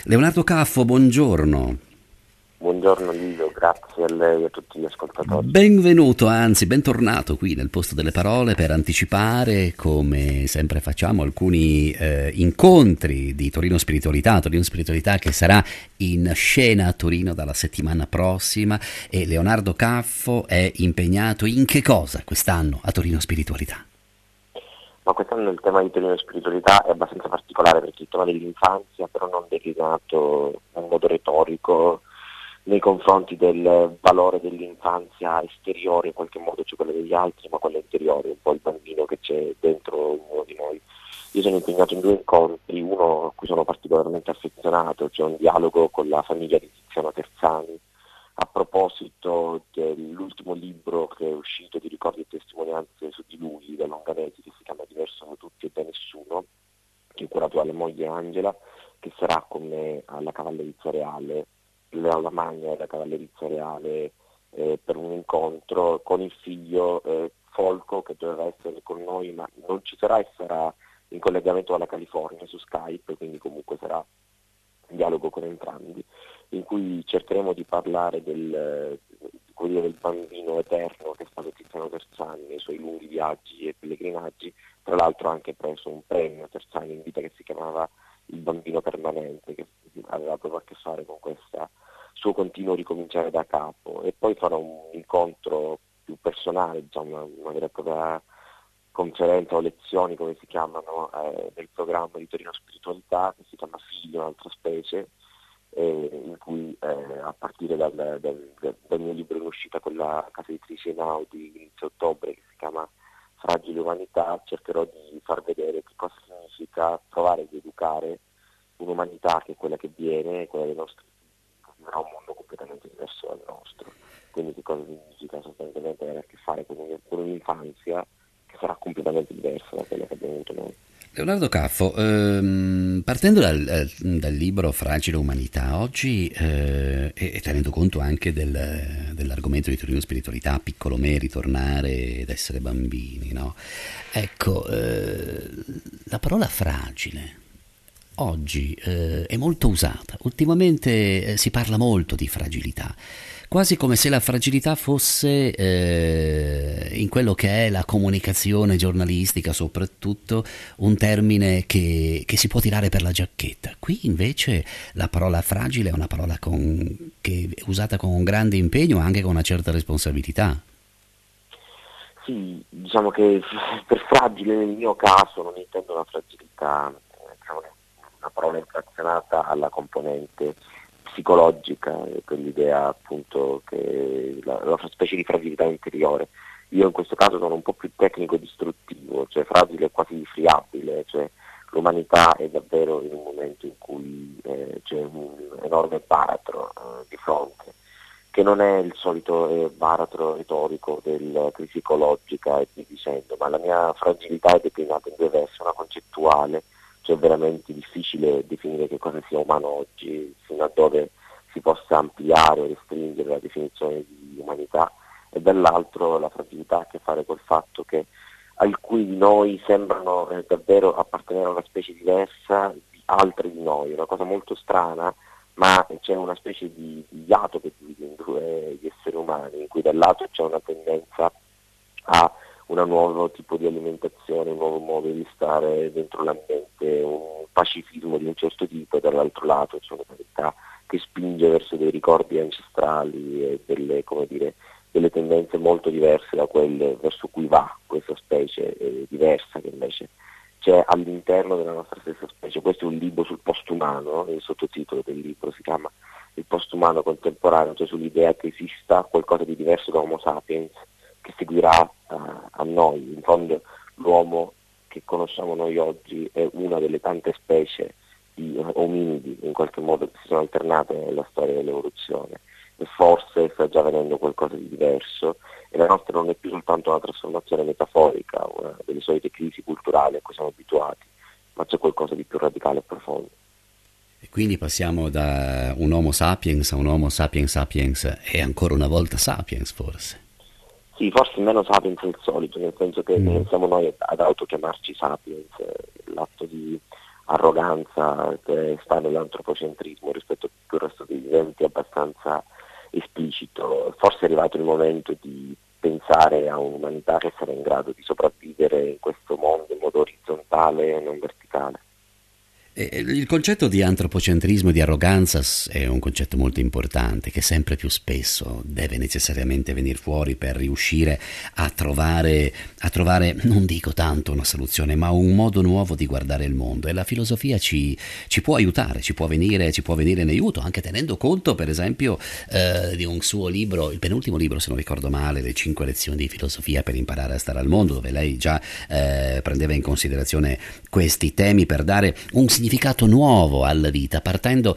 Leonardo Caffo, buongiorno. Buongiorno Lido, grazie a lei e a tutti gli ascoltatori. Benvenuto, anzi bentornato qui nel posto delle parole per anticipare, come sempre facciamo, alcuni incontri di Torino Spiritualità che sarà in scena a Torino dalla settimana prossima. E Leonardo Caffo è impegnato in che cosa quest'anno a Torino Spiritualità? Ma quest'anno il tema di Torino Spiritualità è abbastanza particolare perché il tema dell'infanzia però non declinato in modo retorico nei confronti del valore dell'infanzia esteriore, in qualche modo c'è quella degli altri, ma quella interiore, un po' il bambino che c'è dentro ognuno di noi. Io sono impegnato in due incontri, uno a cui sono particolarmente affezionato, cioè un dialogo con la famiglia di Tiziano Terzani, a proposito dell'ultimo libro che è uscito di ricordi e testimonianze su di lui, da Longanesi, che si chiama Diverso da tutti e da nessuno, che è curato dalla moglie Angela, che sarà con me alla Cavallerizza Reale, alla Magna e alla Cavallerizza Reale, per un incontro con il figlio Folco, che doveva essere con noi, ma non ci sarà e sarà in collegamento alla California su Skype, quindi comunque sarà un dialogo con entrambi, in cui cercheremo di parlare del bambino eterno che è stato Tiziano Terzani nei suoi lunghi viaggi e pellegrinaggi. Tra l'altro ha anche preso un premio Terzani in vita che si chiamava Il bambino permanente, che aveva proprio a che fare con questo suo continuo ricominciare da capo. E poi farò un incontro più personale, diciamo, una vera e propria conferenza o lezioni, come si chiamano, del programma di Torino Spiritualità, che si chiama Figlio, un'altra specie, in cui a partire dal mio libro in uscita con la casa editrice Einaudi inizio ottobre, che si chiama Fragile Umanità, cercherò di far vedere che cosa significa provare ad educare un'umanità che è quella che viene, quella dei nostri figli, che vivrà un mondo completamente diverso dal nostro. Quindi che cosa significa sostanzialmente avere a che fare con un'infanzia che sarà completamente diversa da quella che abbiamo avuto noi. Leonardo Caffo, partendo dal libro Fragile Umanità, oggi e tenendo conto anche dell'argomento di Torino Spiritualità, piccolo me, ritornare ed essere bambini, no? Ecco, la parola fragile oggi è molto usata, ultimamente si parla molto di fragilità, quasi come se la fragilità fosse in quello che è la comunicazione giornalistica soprattutto un termine che si può tirare per la giacchetta. Qui invece la parola fragile è una parola che è usata con un grande impegno, anche con una certa responsabilità. Sì, diciamo che per fragile nel mio caso non intendo una fragilità, diciamo, una parola inflazionata alla componente psicologica, quell'idea appunto che la specie di fragilità interiore. Io in questo caso sono un po' più tecnico e distruttivo, cioè fragile è quasi friabile, cioè l'umanità è davvero in un momento in cui c'è un enorme baratro di fronte, che non è il solito baratro retorico della crisi ecologica e via dicendo, ma la mia fragilità è declinata in due versi, una concettuale, cioè è veramente difficile definire che cosa sia umano oggi, fino a dove si possa ampliare o restringere la definizione di umanità, e dall'altro la fragilità ha a che fare col fatto che alcuni di noi sembrano davvero appartenere a una specie diversa di altri di noi, una cosa molto strana, ma c'è una specie di iato che divide in due gli esseri umani, in cui da un lato c'è una tendenza a un nuovo tipo di alimentazione, un nuovo modo di stare dentro l'ambiente, un pacifismo di un certo tipo, e dall'altro lato c'è una realtà che spinge verso dei ricordi ancestrali e delle, come dire, delle tendenze molto diverse da quelle verso cui va questa specie diversa che invece c'è all'interno della nostra stessa specie. Questo è un libro sul postumano, il sottotitolo del libro si chiama Il postumano contemporaneo, cioè sull'idea che esista qualcosa di diverso da Homo sapiens che seguirà a noi. In fondo l'uomo che conosciamo noi oggi è una delle tante specie di ominidi in qualche modo che si sono alternate nella storia dell'evoluzione, e forse sta già avvenendo qualcosa di diverso, e la nostra non è più soltanto una trasformazione metaforica, una delle solite crisi culturali a cui siamo abituati, ma c'è qualcosa di più radicale e profondo. E quindi passiamo da un Homo sapiens a un Homo sapiens sapiens e ancora una volta sapiens forse. Sì, forse meno sapiens del solito, nel senso che Mm. siamo noi ad autochiamarci sapiens, l'atto di arroganza che sta nell'antropocentrismo rispetto a tutto il resto dei viventi, abbastanza esplicito. Forse è arrivato il momento di pensare a un'umanità che sarà in grado di sopravvivere in questo mondo in modo orizzontale e non verticale. Il concetto di antropocentrismo e di arroganza è un concetto molto importante che sempre più spesso deve necessariamente venire fuori per riuscire a trovare, non dico tanto una soluzione, ma un modo nuovo di guardare il mondo, e la filosofia ci può aiutare, ci può venire in aiuto, anche tenendo conto per esempio di un suo libro, il penultimo libro se non ricordo male, Le 5 lezioni di filosofia per imparare a stare al mondo, dove lei già prendeva in considerazione questi temi per dare un significato nuovo alla vita, partendo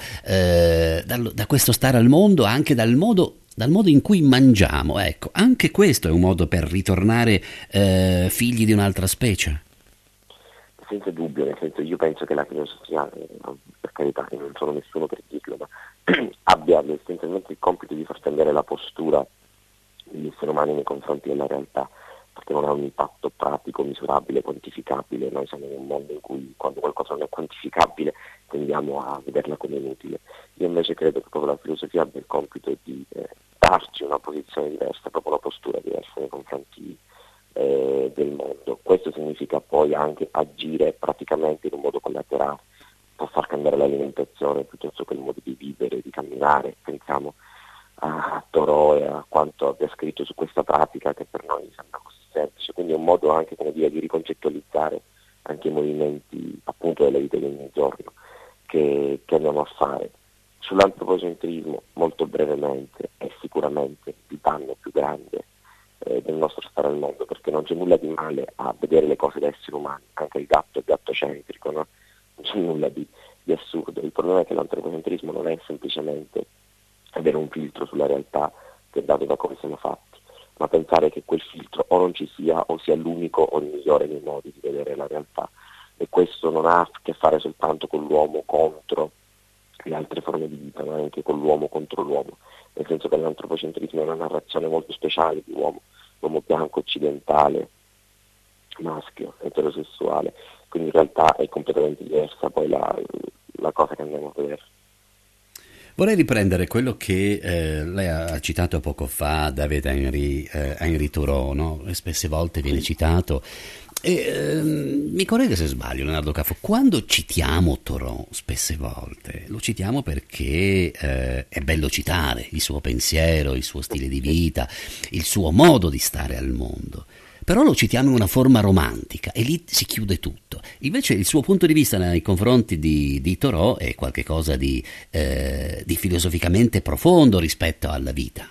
da questo stare al mondo, anche dal modo in cui mangiamo. Ecco, anche questo è un modo per ritornare figli di un'altra specie. Senza dubbio, nel senso, io penso che la filosofia, per carità, io non sono nessuno per dirlo, ma abbia essenzialmente il compito di far cambiare la postura degli esseri umani nei confronti della realtà, perché non ha un impatto pratico, misurabile, quantificabile. Noi siamo in un mondo in cui quando qualcosa non è quantificabile tendiamo a vederla come inutile. Io invece credo che proprio la filosofia abbia il compito di darci una posizione diversa, proprio una postura diversa nei confronti del mondo. Questo significa poi anche agire praticamente in un modo collaterale, può far cambiare l'alimentazione piuttosto che il modo di vivere, di camminare. Pensiamo a Thoreau e a quanto abbia scritto su questa pratica che per noi sembra così semplice, quindi è un modo anche, come dire, di riconcettualizzare anche i movimenti appunto della vita di ogni giorno che andiamo a fare. Sull'antropocentrismo, molto brevemente, è sicuramente il danno più grande del nostro stare al mondo, perché non c'è nulla di male a vedere le cose da esseri umani, anche il gatto è gattocentrico, no? Non c'è nulla di assurdo. Il problema è che l'antropocentrismo non è semplicemente avere un filtro sulla realtà che è dato da come siamo fatti, ma pensare che quel filtro o non ci sia o sia l'unico o il migliore dei modi di vedere la realtà. E questo non ha a che fare soltanto con l'uomo contro le altre forme di vita, ma anche con l'uomo contro l'uomo, nel senso che l'antropocentrismo è una narrazione molto speciale di l'uomo bianco occidentale, maschio, eterosessuale, quindi in realtà è completamente diversa poi la cosa che andiamo a vedere. Vorrei riprendere quello che lei ha citato poco fa, David Henry Thoreau, no? Spesse volte viene Sì. citato. Mi corregga se sbaglio, Leonardo Caffo, quando citiamo Thoreau, spesse volte, lo citiamo perché è bello citare il suo pensiero, il suo stile di vita, il suo modo di stare al mondo. Però lo citiamo in una forma romantica e lì si chiude tutto. Invece il suo punto di vista nei confronti di Thoreau è qualcosa di filosoficamente profondo rispetto alla vita.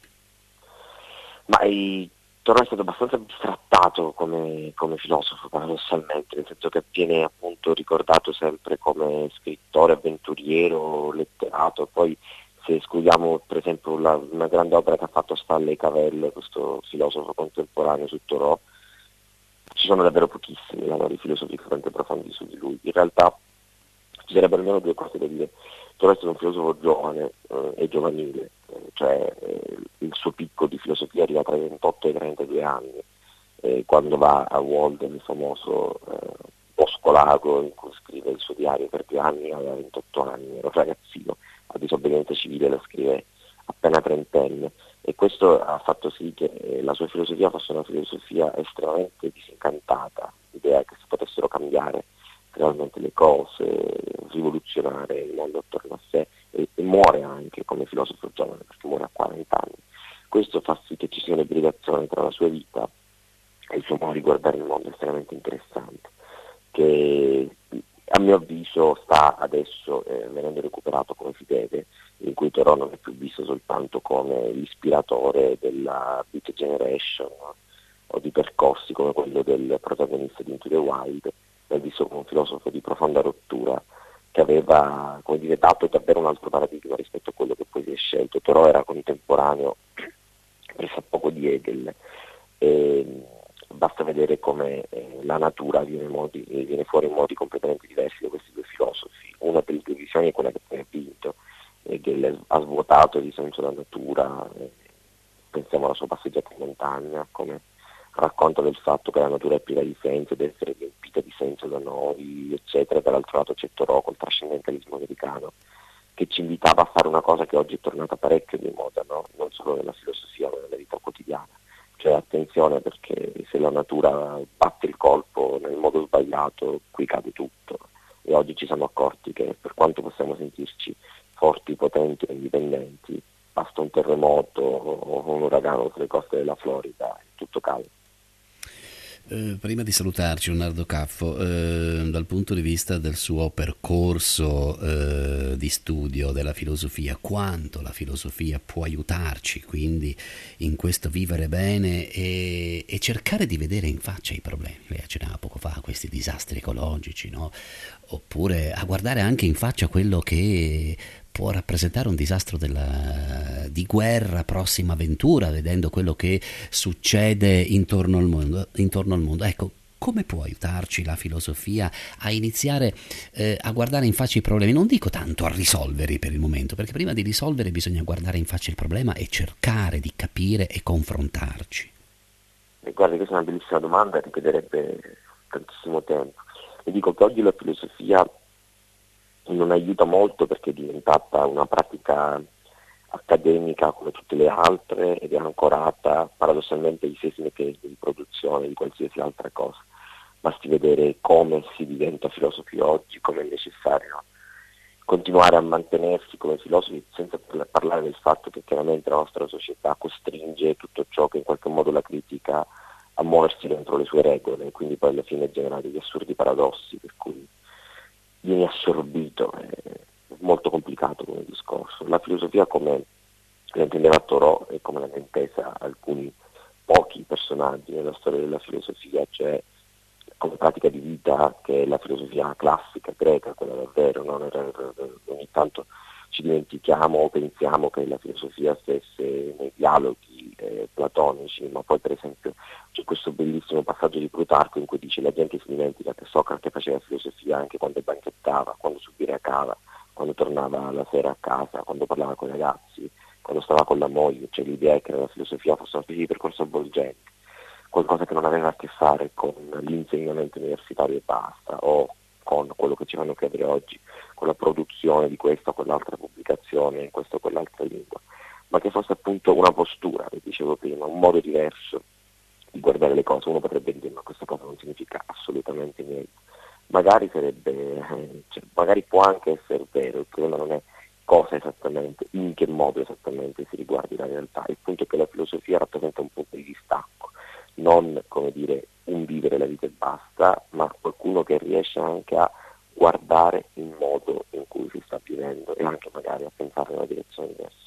Ma Thoreau è stato abbastanza bistrattato come filosofo, paradossalmente, nel senso che viene appunto ricordato sempre come scrittore, avventuriero, letterato. Poi se escludiamo per esempio una grande opera che ha fatto Stanley Cavell, questo filosofo contemporaneo su Thoreau, ci sono davvero pochissimi lavori filosoficamente profondi su di lui. In realtà ci sarebbero almeno due cose da dire. Thoreau è stato un filosofo giovane e giovanile, cioè il suo picco di filosofia arriva tra i 28 e i 32 anni, quando va a Walden, il famoso bosco lago in cui scrive il suo diario per 2 anni, aveva 28 anni, era un ragazzino, a disobbedienza civile la scrive appena trentenne, e questo ha fatto sì che la sua filosofia fosse una filosofia estremamente disincantata, l'idea che si potessero cambiare realmente le cose, rivoluzionare il mondo attorno a sé, e muore anche come filosofo giovane, perché muore a 40 anni. Questo fa sì che ci sia un'ibridazione tra la sua vita e il suo modo di guardare il mondo estremamente interessante, che a mio avviso sta adesso venendo recuperato come si deve, in cui Thoreau non è più visto soltanto come l'ispiratore della Beat Generation o di percorsi come quello del protagonista di Into the Wild, ma è visto come un filosofo di profonda rottura che aveva, come dire, dato davvero un altro paradigma rispetto a quello che poi si è scelto. Thoreau era contemporaneo pressappoco di Hegel, e basta vedere come la natura viene fuori in modi completamente diversi da questi due filosofi. Una delle due visioni è quella che poi ha vinto, Hegel ha svuotato di senso la natura, pensiamo alla sua passeggiata in montagna, come racconta del fatto che la natura è priva di senso, deve essere riempita di senso da noi, eccetera. Dall'altro lato c'è Thoreau col trascendentalismo americano, che ci invitava a fare una cosa che oggi è tornata parecchio di moda, no? Non solo nella filosofia ma nella vita quotidiana. Cioè attenzione, perché se la natura batte il colpo nel modo sbagliato, qui cade tutto. E oggi ci siamo accorti che per quanto possiamo sentirci forti, potenti e indipendenti, basta un terremoto o un uragano sulle coste della Florida e tutto cade. Prima di salutarci, Leonardo Caffo, dal punto di vista del suo percorso di studio della filosofia, quanto la filosofia può aiutarci quindi in questo vivere bene e cercare di vedere in faccia i problemi? Lei accennava poco fa a questi disastri ecologici, no? Oppure a guardare anche in faccia quello che può rappresentare un disastro di guerra, prossima avventura, vedendo quello che succede intorno al mondo. Ecco, come può aiutarci la filosofia a iniziare a guardare in faccia i problemi? Non dico tanto a risolverli per il momento, perché prima di risolvere bisogna guardare in faccia il problema e cercare di capire e confrontarci. Guardi, questa è una bellissima domanda, richiederebbe tantissimo tempo. Le dico che oggi la filosofia non aiuta molto perché è diventata una pratica accademica come tutte le altre ed è ancorata paradossalmente ai stessi meccanismi di produzione di qualsiasi altra cosa. Basti vedere come si diventa filosofi oggi, come è necessario continuare a mantenersi come filosofi, senza parlare del fatto che chiaramente la nostra società costringe tutto ciò che in qualche modo la critica a muoversi dentro le sue regole, quindi poi alla fine genera degli assurdi paradossi per cui viene assorbito, è molto complicato come discorso. La filosofia come la intendeva Thoreau e come l'hanno intesa alcuni pochi personaggi nella storia della filosofia, cioè come pratica di vita, che è la filosofia classica greca, quella davvero, no? Ogni tanto ci dimentichiamo o pensiamo che la filosofia stesse nei dialoghi platonici, ma poi per esempio c'è questo bellissimo passaggio di Plutarco in cui dice la gente si dimentica che Socrate faceva filosofia anche quando banchettava, quando si ubriacava, quando tornava la sera a casa, quando parlava con i ragazzi, quando stava con la moglie. Cioè l'idea è che la filosofia fosse una specie di percorso avvolgente, qualcosa che non aveva a che fare con l'insegnamento universitario e basta, o con quello che ci fanno credere oggi, con la produzione di questa o quell'altra pubblicazione in questa o quell'altra lingua, ma che fosse appunto una postura, come dicevo prima, un modo diverso di guardare le cose. Uno potrebbe dire ma questa cosa non significa assolutamente niente, magari sarebbe, magari può anche essere vero, il problema non è cosa esattamente, in che modo esattamente si riguardi la realtà. Il punto è che la filosofia rappresenta un punto di distacco, non come dire un vivere la vita e basta, ma qualcuno che riesce anche a guardare il modo in cui si sta vivendo e anche magari a pensare in una direzione diversa.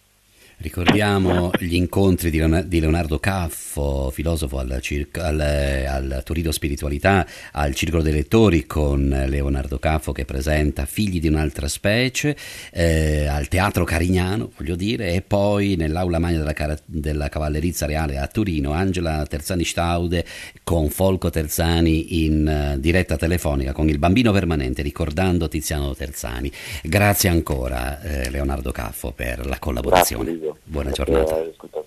Ricordiamo gli incontri di Leonardo Caffo, filosofo al Torino Spiritualità, al Circolo dei Lettori, con Leonardo Caffo che presenta Figli di un'altra specie, al Teatro Carignano, voglio dire, e poi nell'Aula Magna della Cavallerizza Reale a Torino, Angela Terzani Staude con Folco Terzani in diretta telefonica con il Bambino Permanente, ricordando Tiziano Terzani. Grazie ancora Leonardo Caffo per la collaborazione. Grazie, Buona giornata.